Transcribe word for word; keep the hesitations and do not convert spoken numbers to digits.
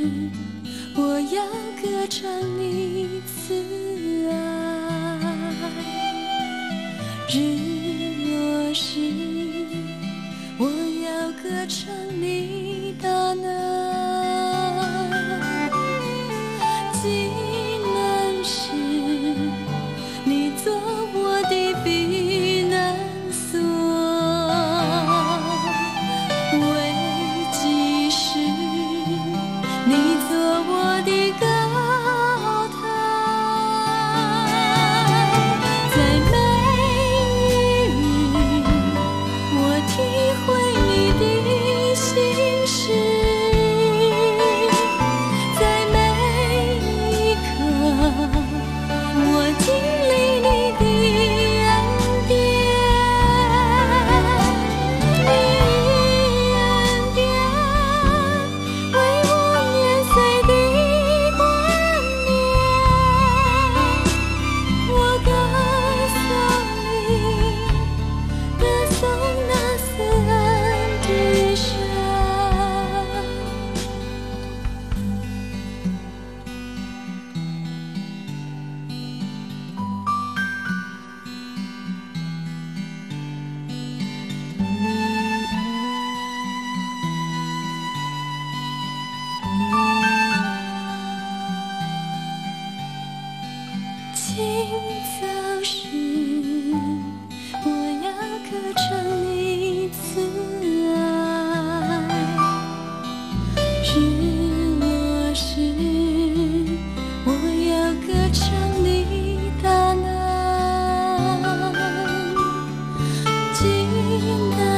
我要歌唱你慈爱。日落时，我要歌唱你大能。极难时，你做我的避难所。危急时，你做我的高台。在每一日，我体会你的心事。在每一刻，我经历你的恩典。你恩典为我年岁的冠冕。我歌颂你，歌颂那慈恩之神。清早时，我要歌唱你慈爱。日落时，我要歌唱你大能。极难